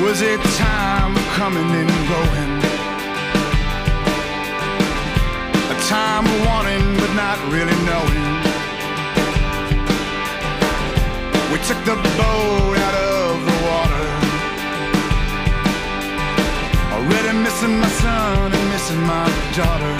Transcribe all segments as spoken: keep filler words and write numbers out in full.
Was it time of coming and going? A time of wanting but not really knowing. We took the boat out of the water, already missing my son and missing my daughter.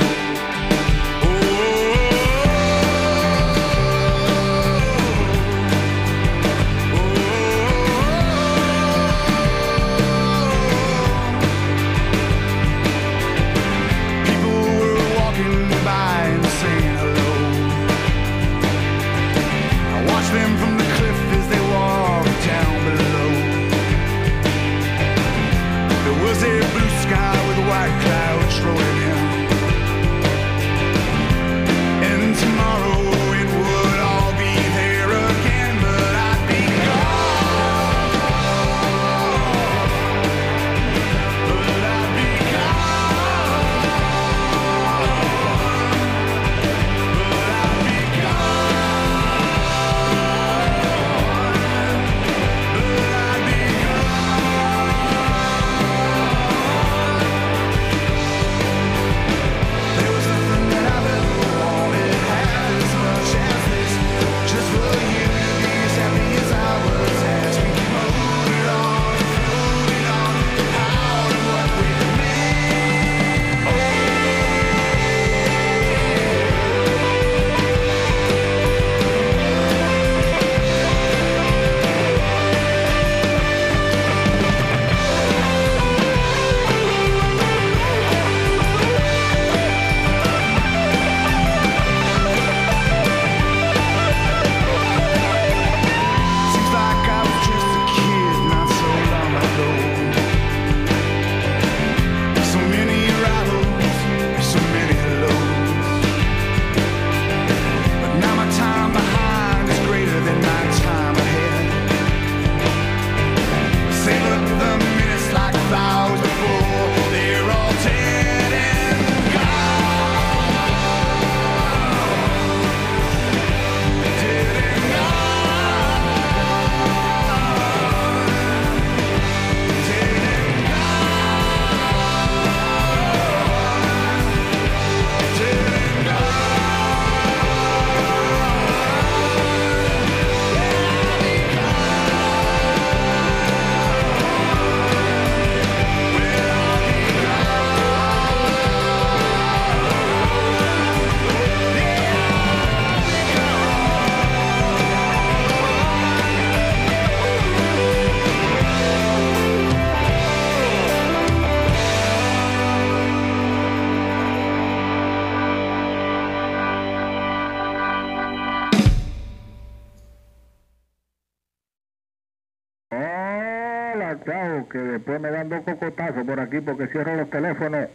Que después me dan dos cocotazos por aquí porque cierro los teléfonos.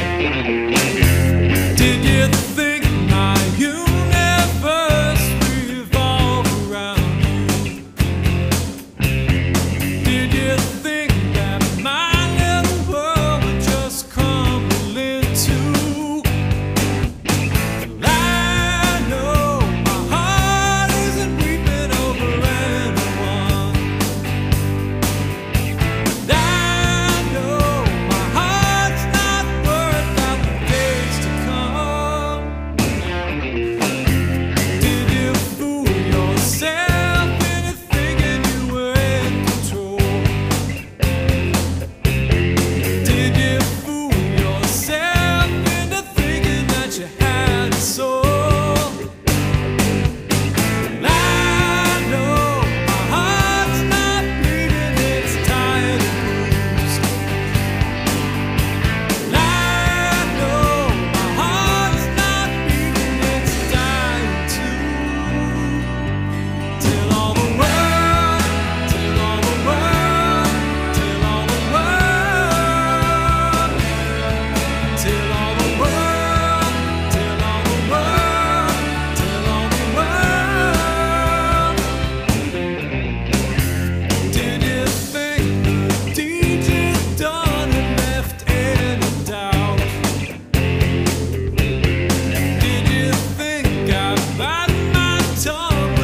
Did you think my universe revolved around you? Did you think that my little world would just crumble into? I know my heart isn't weeping over anyone.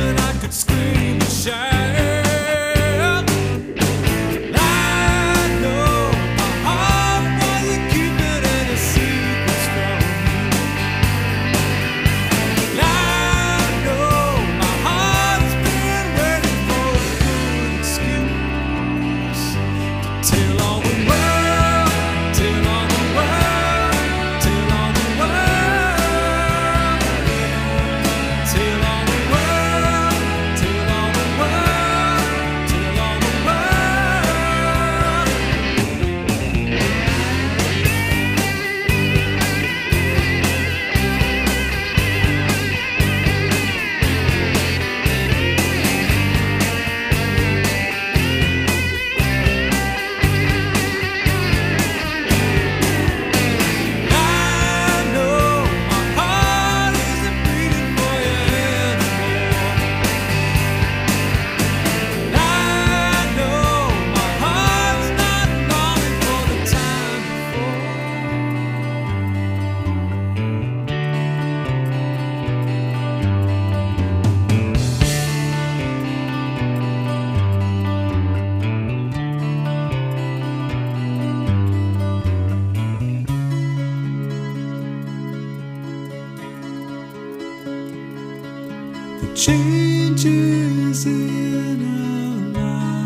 Scream and shout. I changes in our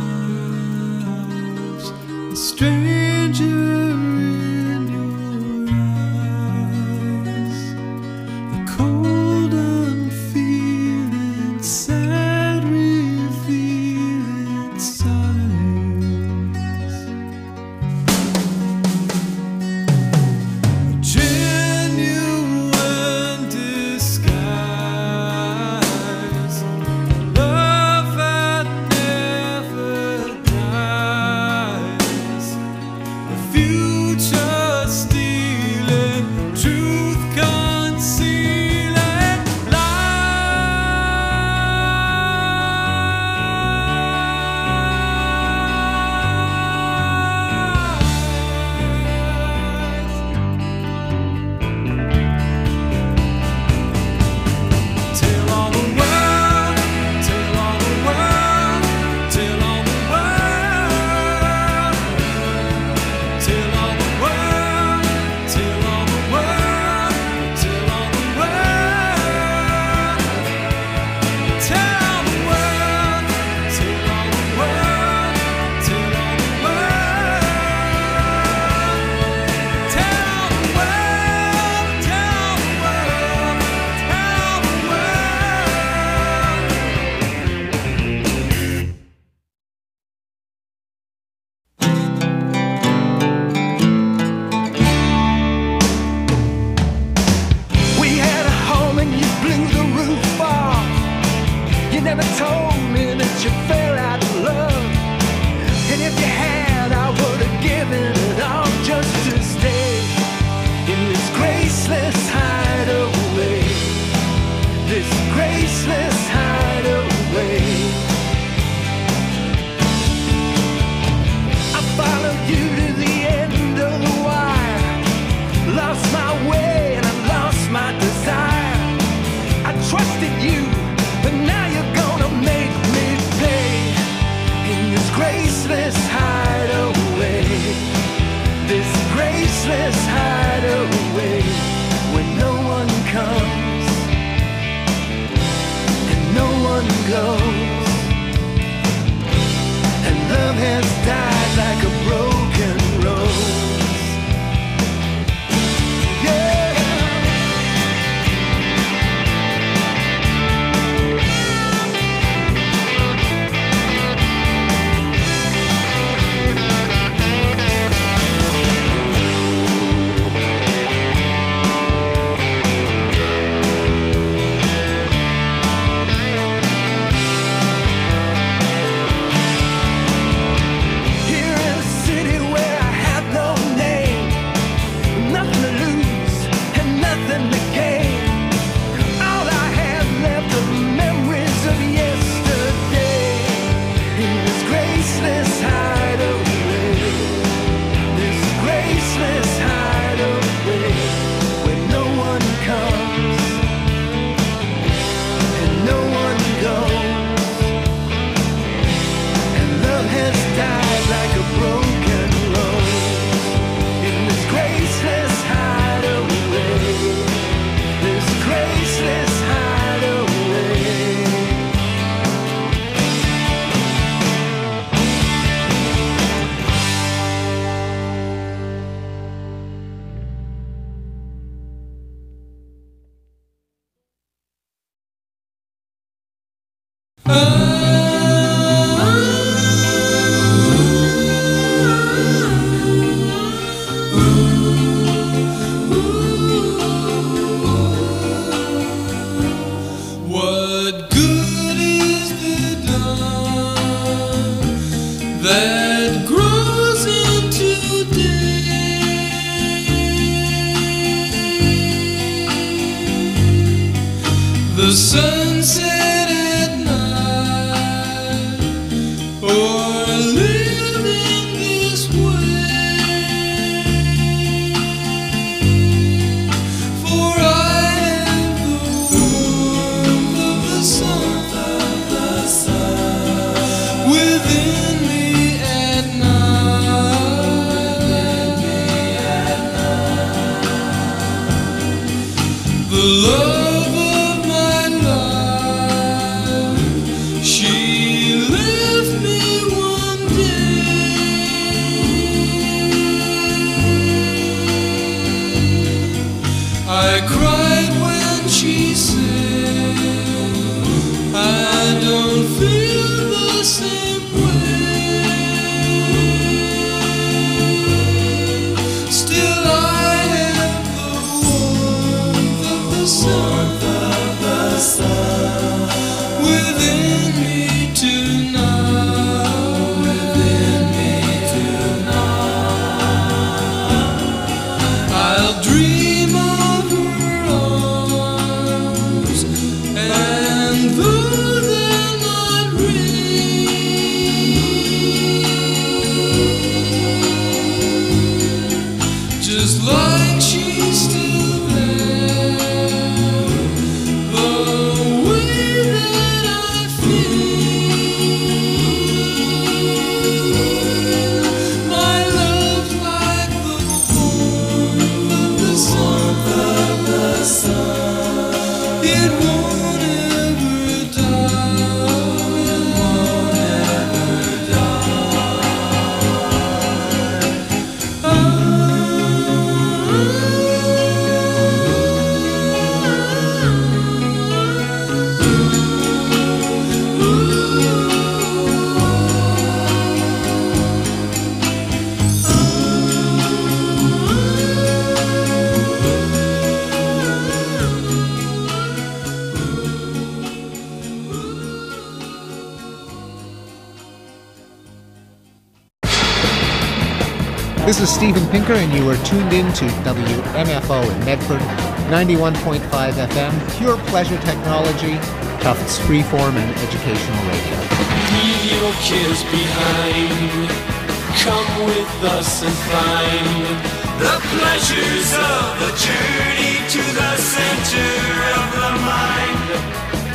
lives. A stranger in your eyes, the cold unfeeling, sad revealing signs. A genuine disguise, love that never dies, a future stealing, truth concealing lies. Tell all the world, tell all the world, tell all the world, tell all the world, tell all the world, tell all the world, tell all the world, tell all the world, tell all the world, tell all the world, tell the world, tell the world. We had a home and you blew the roof off. You never told me that you fell out of love. And if you had, I would have given it all just to stay in this graceless hideaway. This graceless hideaway. I followed you to the end of the wire. Lost my way and I lost my desire. I trusted you, but now you're gonna make me pay in this graceless hideaway. This graceless hideaway where no one comes and no one goes, and love has died like a broken rose. Yeah. Here in a city where I have no name, nothing to lose and nothing to gain. All I have left are memories of yesterday. In this graceless hideaway, this graceless hideaway, where no one comes and no one goes, and love has died like a broken rose. In this graceless hideaway, this graceless hideaway. What good is the dawn that grows into day? The sunset at night, or living this way. For I have the warmth of the sun, within me at night. The love of my life. This is Steven Pinker, and you are tuned in to W M F O in Medford, ninety-one point five F M, pure pleasure technology, Tufts freeform and educational radio. Leave your kids behind. Come with us and find the pleasures of the journey to the center of the mind.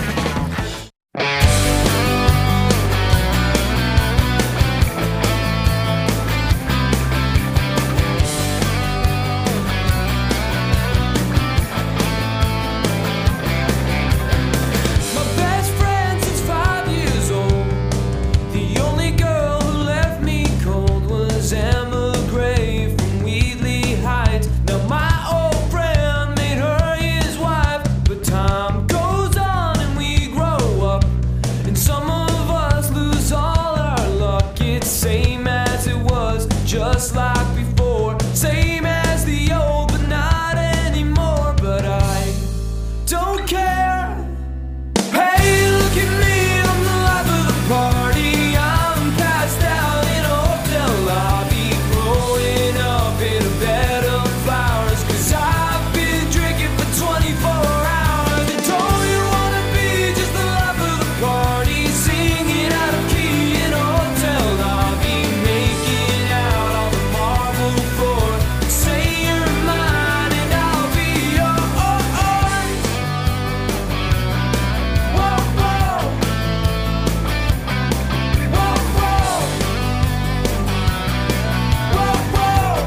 Just like before, same as the old, but not anymore. But I don't care. Hey, look at me, I'm the life of the party. I'm passed out in a hotel lobby, growing up in a bed of flowers, 'cause I've been drinking for twenty-four hours. And don't you wanna be just the life of the party, singing out of key in a hotel lobby, making out on the marble floor. Say you're mine and I'll be yours. Whoa, whoa. Whoa, whoa. Whoa, whoa.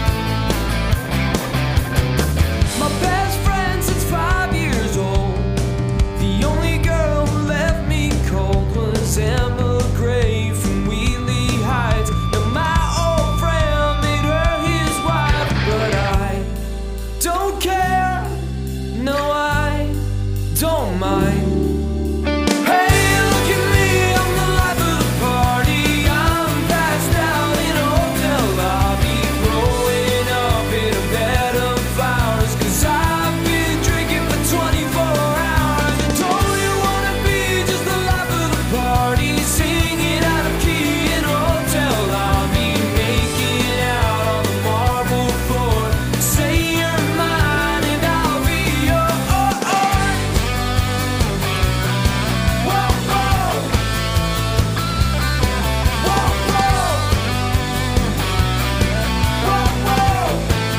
My best friend since five years old. The only girl who left me cold was Emma Gray from Wheatley Heights. Now my old friend made her his wife, but I don't care. No, I don't mind. Hey, look at me, I'm the life of the party. I'm passed out in a hotel lobby, growing up in a bed of flowers, 'cause I've been drinking for twenty-four hours. And don't you wanna be just the life of the party, singing out of key in a hotel lobby, making out on the marble floor. Say you're mine and I'll be yours. Whoa, whoa. Whoa, whoa. Whoa, whoa.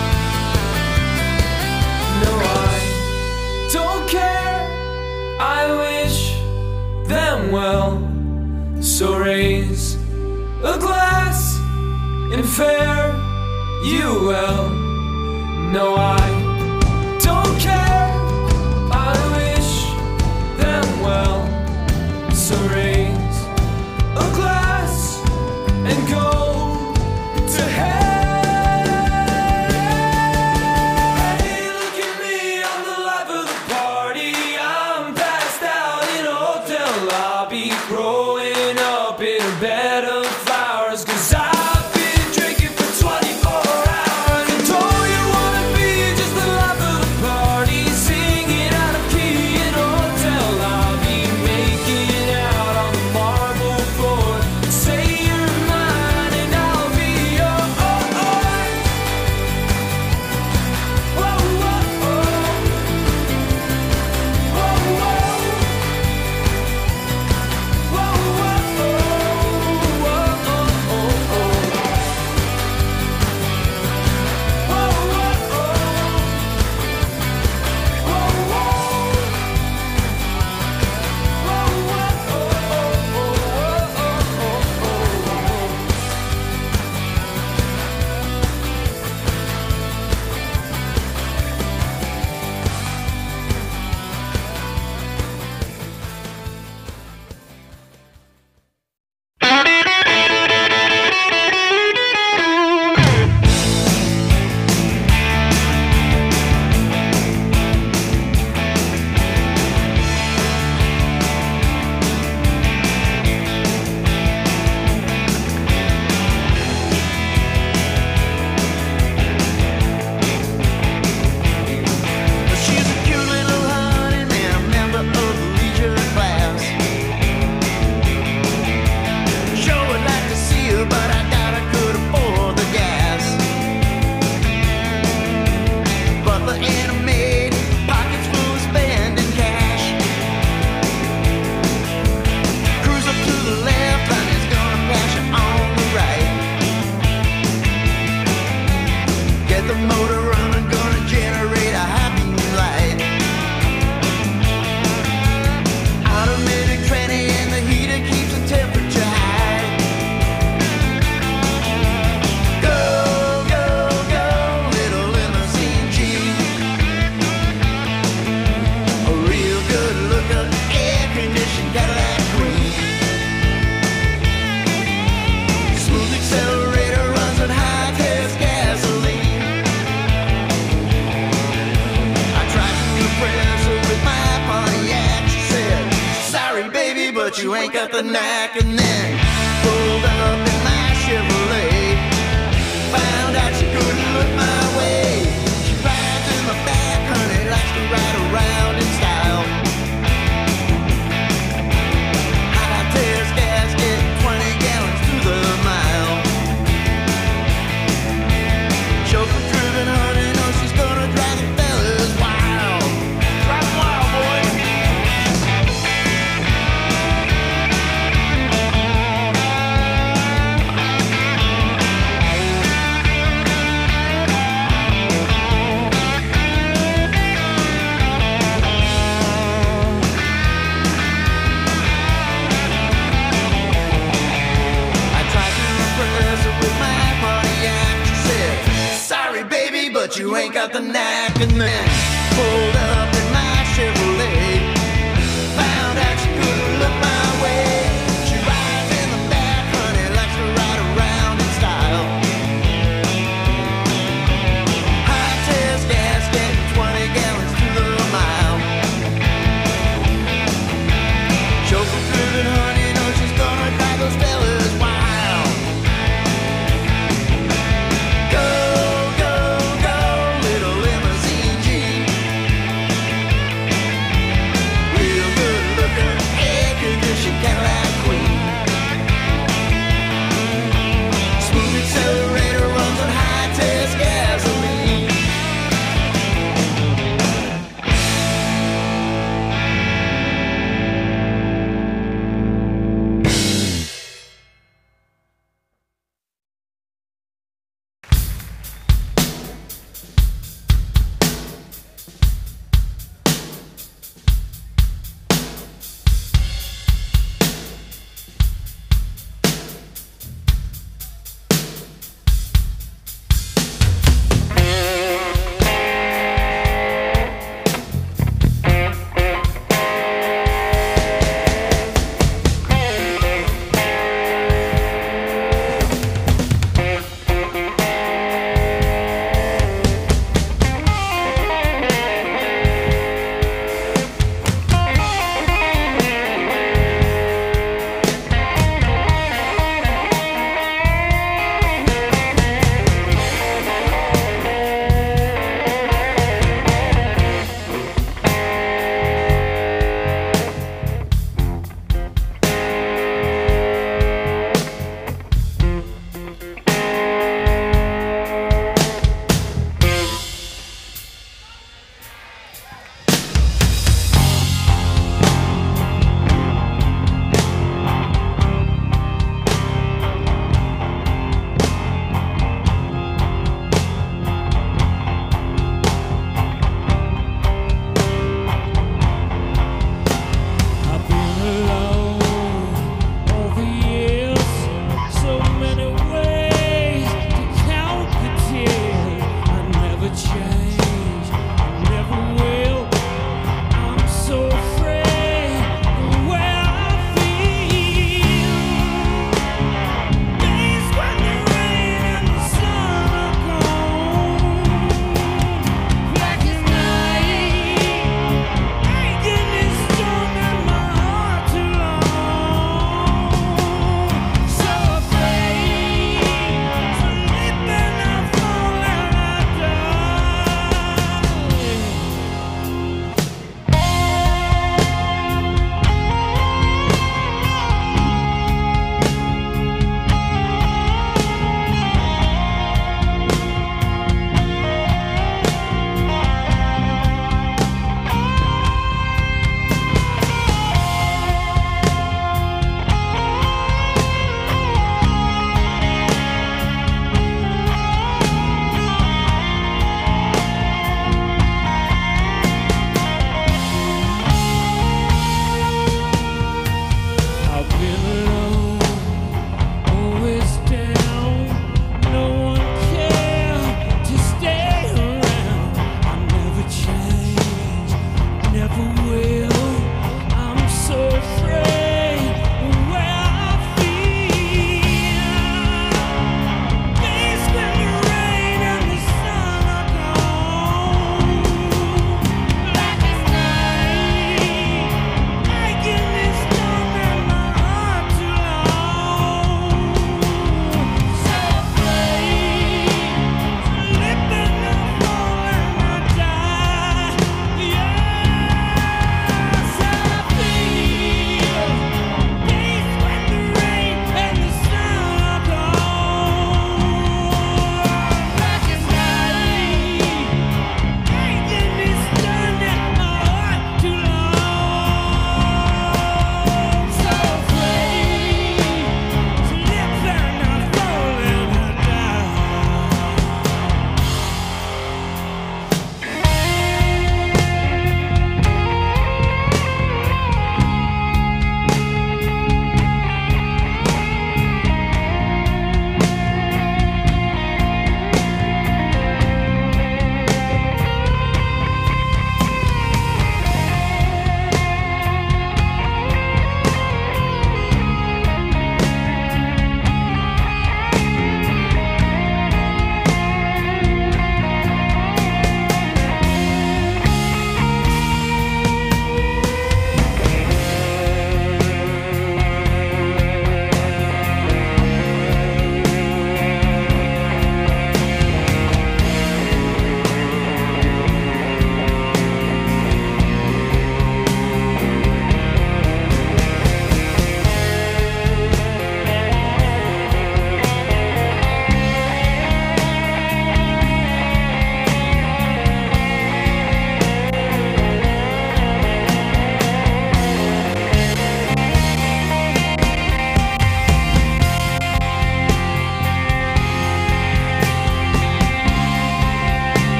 No, I don't care. I wish them well. So raise a glass and fare you well. No, I don't care. I wish them well. So raise a glass and go to hell. Hey, look at me, I'm the life of the party. I'm passed out in a hotel lobby, growing up in a bed of flowers, 'cause I've been drinking for twenty-four hours. And don't you wanna be just the life of the party, singing out of key in a hotel lobby, making out on the marble floor. Say you're mine and I'll be yours. Whoa, whoa, whoa. Whoa, whoa. Whoa, got the knack, and then pulled up in my Chevrolet. Found out she couldn't look my way. She rides in the back, honey, likes to ride around in style. High test gasket, twenty gallons to the mile. Chauffeur driven, honey, knows she's gonna drive the fellas wild. Drive 'em wild, boy. But you ain't got the knack, and then pulled up in my Chevrolet. Found out she couldn't look my way. She rides in the back, honey, likes to ride around in style. High test gasket, twenty gallons to the mile. Chauffeur driven, honey, knows she's gonna drive those fellas wild. Go, go, go, little limousine Jeep.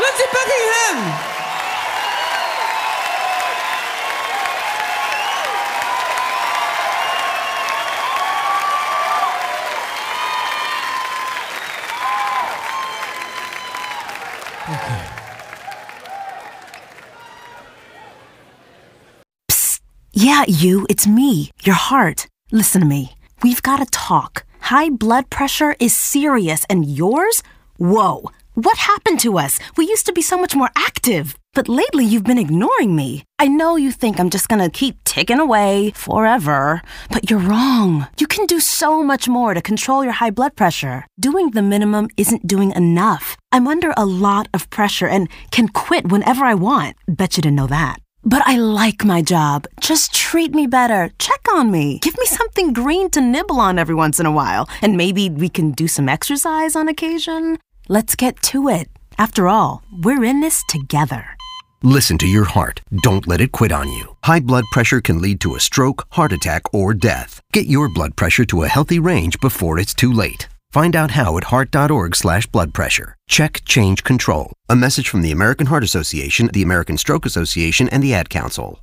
Lindsey Buckingham. Yeah, you, it's me, your heart. Listen to me. We've got to talk. High blood pressure is serious, and yours? Whoa. What happened to us? We used to be so much more active. But lately, you've been ignoring me. I know you think I'm just gonna keep ticking away forever, but you're wrong. You can do so much more to control your high blood pressure. Doing the minimum isn't doing enough. I'm under a lot of pressure and can quit whenever I want. Bet you didn't know that. But I like my job. Just treat me better. Check on me. Give me something green to nibble on every once in a while. And maybe we can do some exercise on occasion. Let's get to it. After all, we're in this together. Listen to your heart. Don't let it quit on you. High blood pressure can lead to a stroke, heart attack, or death. Get your blood pressure to a healthy range before it's too late. Find out how at heart.org slash blood pressure. Check, change, control. A message from the American Heart Association, the American Stroke Association, and the Ad Council.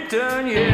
done yet.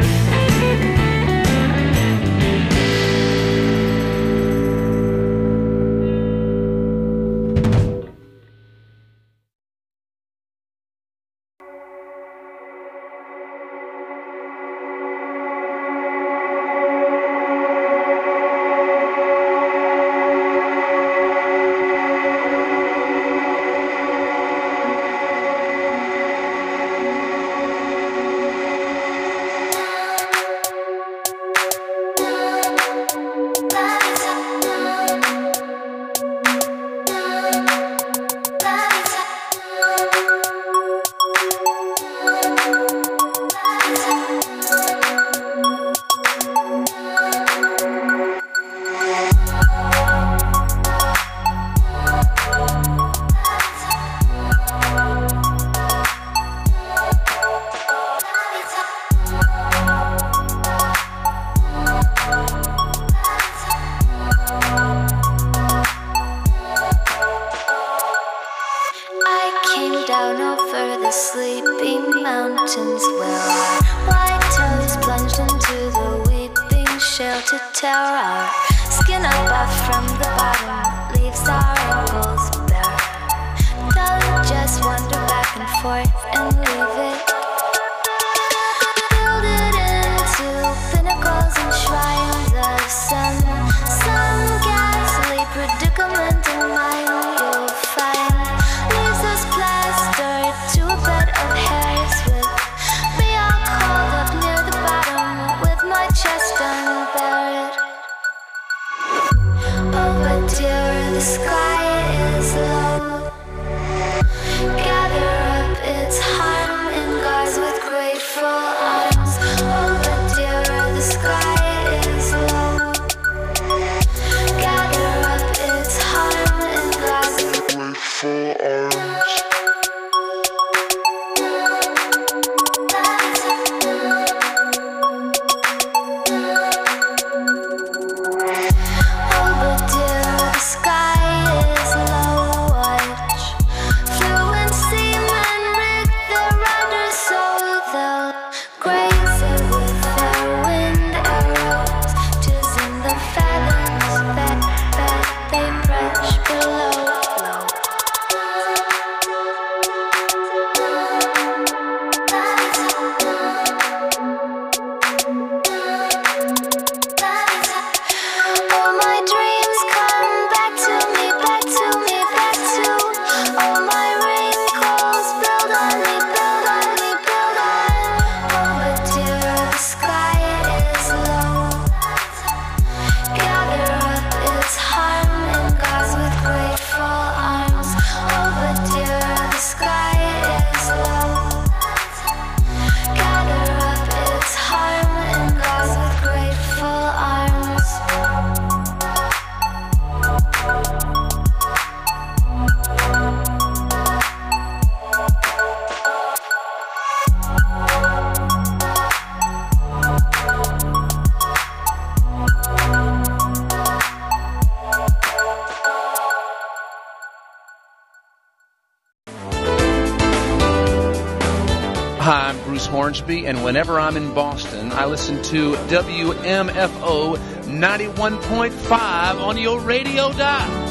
Hi, I'm Bruce Hornsby, and whenever I'm in Boston, I listen to W M F O ninety-one point five on your radio dial.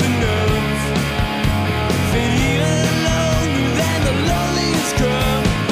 Even lonely than the loneliest crowd.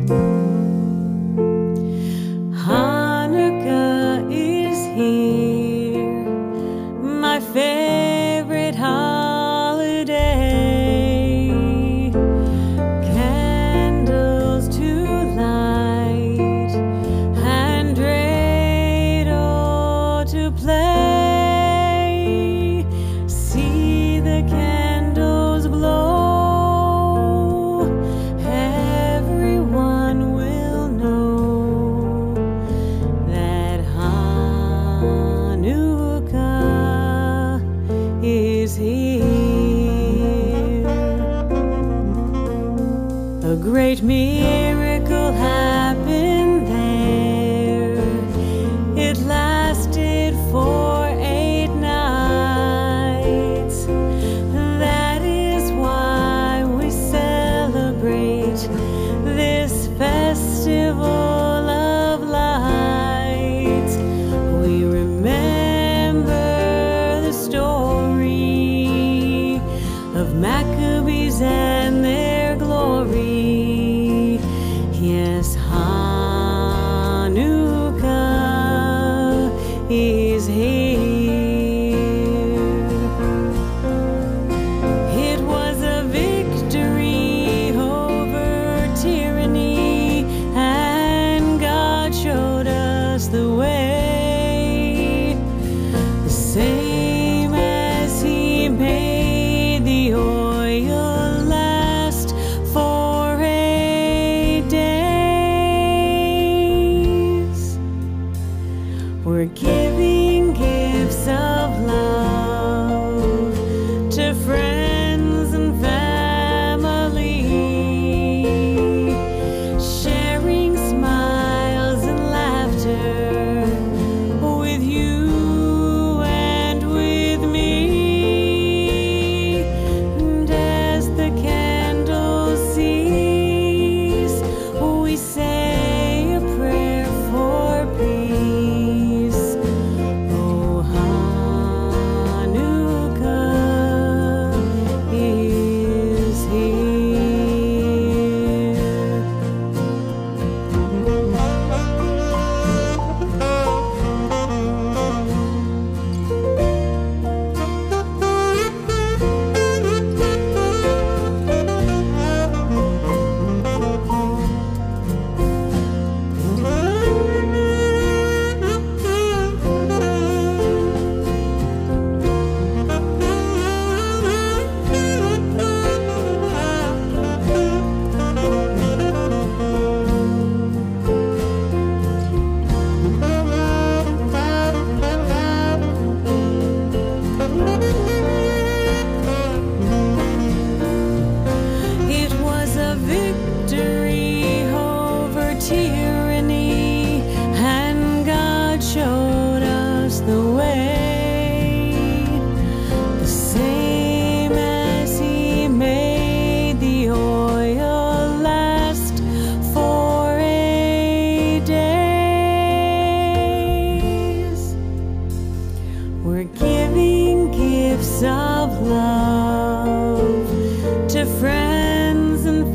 Hanukkah is here, my favorite holiday. Candles to light and dreidel to play. See the candles glow, everyone will know that Hanukkah is here. A great miracle happened there. It lasted for eight nights. That is why we celebrate this festival of lights. We remember the story of Maccabees and their glory. Yes, Hanukkah is here. It was a victory over tyranny, and God showed us the way. The same as He made the oil last for eight days. We're giving gifts of love to friends and family, sharing smiles and laughter with you and with me. And as the candles cease, we say a prayer for peace. Oh, Hanukkah is It was a victory over tyranny, and God showed us the way. The same as He made the oil last for eight days. We're giving gifts of love to friends and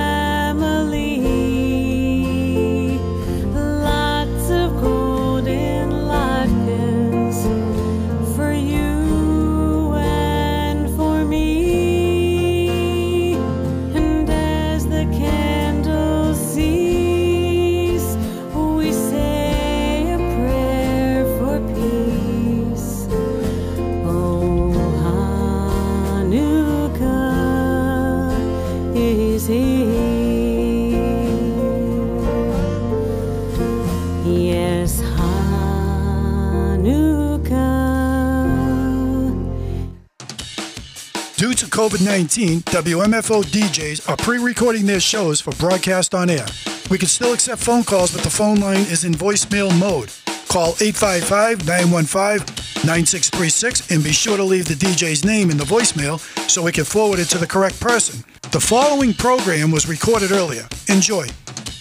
family, lots of golden latkes for you and for me. And as the candles cease, we say a prayer for peace. Oh, Hanukkah is here. Yes, Hanukkah. Due to COVID nineteen, W M F O D Js are pre-recording their shows for broadcast on air. We can still accept phone calls, but the phone line is in voicemail mode. Call eight five five, nine one five, nine six three six and be sure to leave the D J's name in the voicemail so we can forward it to the correct person. The following program was recorded earlier. Enjoy.